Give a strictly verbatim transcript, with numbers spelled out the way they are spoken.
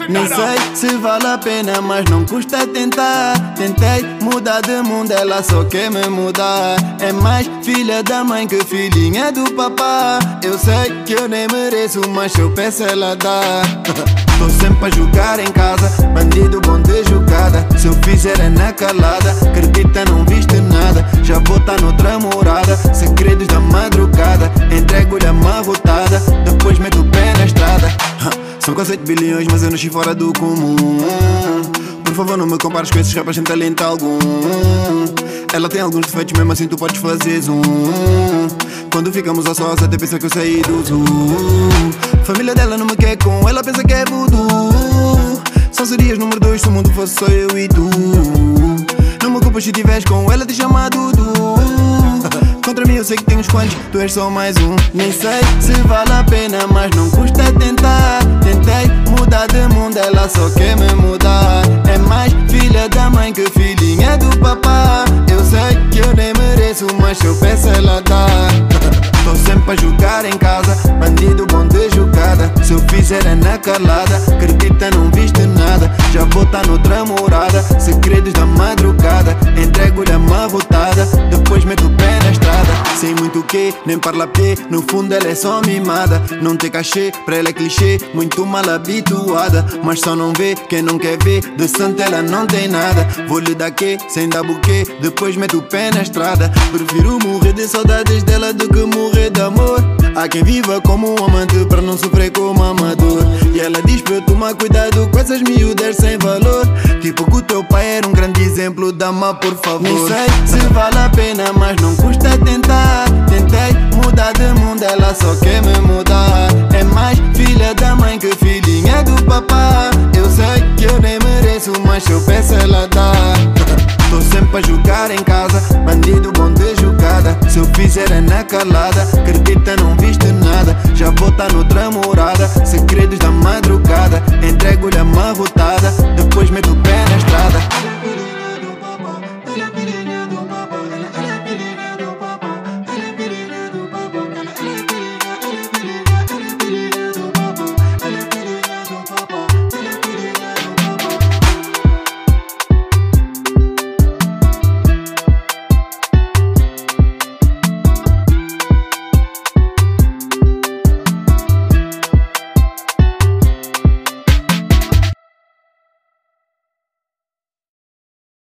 Nem sei se vale a pena, mas não custa tentar. Tentei mudar de mundo, ela só quer me mudar. É mais filha da mãe que filhinha do papá. Eu sei que eu nem mereço, mas se eu peço ela dá. Tô sempre a jogar em casa, bandido bom de jogada. Se eu fizer é na calada, acredita não viste nada. Já vou tá noutra morada, segredos da madrugada. Entrego-lhe a marrotada, depois meto o pé na estrada. São quase sete bilhões, mas eu nasci fora do comum. Por favor não me compares com esses rappers sem talento algum. Ela tem alguns defeitos, mesmo assim tu podes fazer zoom. Quando ficamos a sós até pensa que eu saí do zoo. Família dela não me quer com, ela pensa que é voodoo. Só serias número dois se o mundo fosse só eu e tu. Não me culpas se tiveres com ela te chama Dudu. Contra mim eu sei que tenho uns quantos, tu és só mais um. Nem sei se vale a pena, mas não custa tentar. Tentei mudar de mundo, ela só quer me mudar. É mais filha da mãe que filhinha do papá. Eu sei que eu nem mereço, mas se eu peço ela dá. Tô sempre a jogar em casa, bandido bom de jogada. Se eu fizer é na calada, acredita não viste nada. Já vou tá noutra morada, segredos da madrugada. Entrego-lhe a marrotada, depois meto o pé na estrada. Sei muito o que, nem parla pé, no fundo ela é só mimada. Não tem cachê, pra ela é clichê, muito mal habituada. Mas só não vê, quem não quer ver, de santa ela não tem nada. Vou-lhe dar quê, sem dar buquê, depois meto o pé na estrada. Prefiro morrer de saudades dela do que morrer de amor. Há quem viva como um amante pra não sofrer como amador. E ela diz pra eu tomar cuidado com essas miúdas sem valor. Tipo que o teu pai era um grande exemplo, dá-me por favor. Nem sei se vale a pena, mas não custa tentar. Tentei mudar de mundo, ela só quer me mudar. É mais filha da mãe que filhinha do papá. Eu sei que eu nem mereço, mas se eu peço ela dá. Tô sempre a jogar em casa, bandido bom de jogada. Se eu fizer é na calada, acredita não viste nada. Já vou tá noutra morada, segredos da madrugada. Entrego-lhe a marrotada,